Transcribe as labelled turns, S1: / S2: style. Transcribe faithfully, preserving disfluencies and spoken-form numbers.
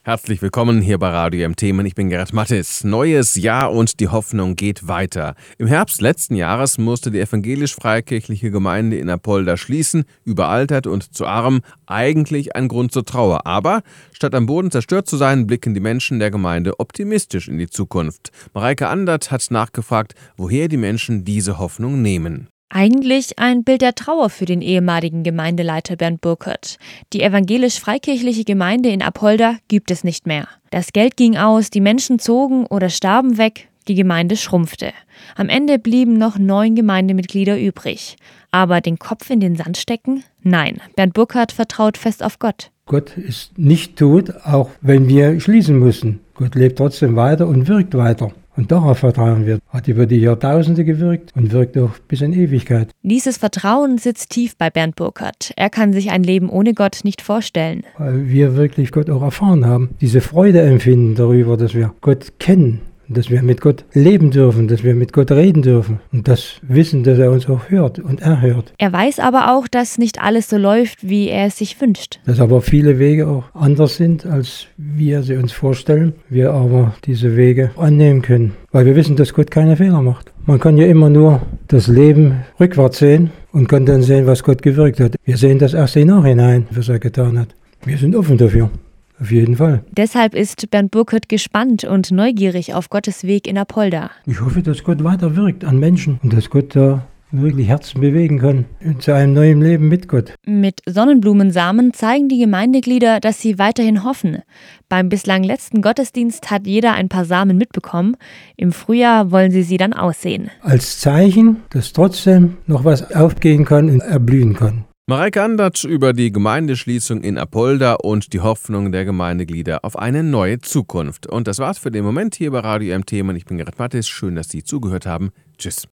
S1: Herzlich willkommen hier bei Radio M Themen. Ich bin Gerrit Mattes. Neues Jahr und die Hoffnung geht weiter. Im Herbst letzten Jahres musste die evangelisch-freikirchliche Gemeinde in Apolda schließen, überaltert und zu arm, eigentlich ein Grund zur Trauer. Aber statt am Boden zerstört zu sein, blicken die Menschen der Gemeinde optimistisch in die Zukunft. Mareike Andert hat nachgefragt, woher die Menschen diese Hoffnung nehmen.
S2: Eigentlich ein Bild der Trauer für den ehemaligen Gemeindeleiter Bernd Burkert. Die evangelisch-freikirchliche Gemeinde in Apolda gibt es nicht mehr. Das Geld ging aus, die Menschen zogen oder starben weg, die Gemeinde schrumpfte. Am Ende blieben noch neun Gemeindemitglieder übrig. Aber den Kopf in den Sand stecken? Nein, Bernd Burkert vertraut fest auf Gott.
S3: Gott ist nicht tot, auch wenn wir schließen mussten. Gott lebt trotzdem weiter und wirkt weiter. Und darauf vertrauen wir. Hat über die Jahrtausende gewirkt und wirkt auch bis in Ewigkeit.
S2: Dieses Vertrauen sitzt tief bei Bernd Burkert. Er kann sich ein Leben ohne Gott nicht vorstellen.
S3: Weil wir wirklich Gott auch erfahren haben. Diese Freude empfinden darüber, dass wir Gott kennen. Dass wir mit Gott leben dürfen, dass wir mit Gott reden dürfen. Und das Wissen, dass er uns auch hört und erhört.
S2: Er weiß aber auch, dass nicht alles so läuft, wie er es sich wünscht.
S3: Dass aber viele Wege auch anders sind, als wir sie uns vorstellen. Wir aber diese Wege annehmen können. Weil wir wissen, dass Gott keine Fehler macht. Man kann ja immer nur das Leben rückwärts sehen und kann dann sehen, was Gott gewirkt hat. Wir sehen das erst im Nachhinein, was er getan hat. Wir sind offen dafür. Auf jeden Fall.
S2: Deshalb ist Bernd Burkert gespannt und neugierig auf Gottes Weg in Apolda.
S3: Ich hoffe, dass Gott weiter wirkt an Menschen und dass Gott da wirklich Herzen bewegen kann zu einem neuen Leben mit Gott.
S2: Mit Sonnenblumensamen zeigen die Gemeindeglieder, dass sie weiterhin hoffen. Beim bislang letzten Gottesdienst hat jeder ein paar Samen mitbekommen. Im Frühjahr wollen sie sie dann aussehen.
S3: Als Zeichen, dass trotzdem noch was aufgehen kann und erblühen kann.
S1: Mareike Andert über die Gemeindeschließung in Apolda und die Hoffnung der Gemeindeglieder auf eine neue Zukunft. Und das war's für den Moment hier bei Radio M Themen. Ich bin Gerrit Mattes. Schön, dass Sie zugehört haben. Tschüss.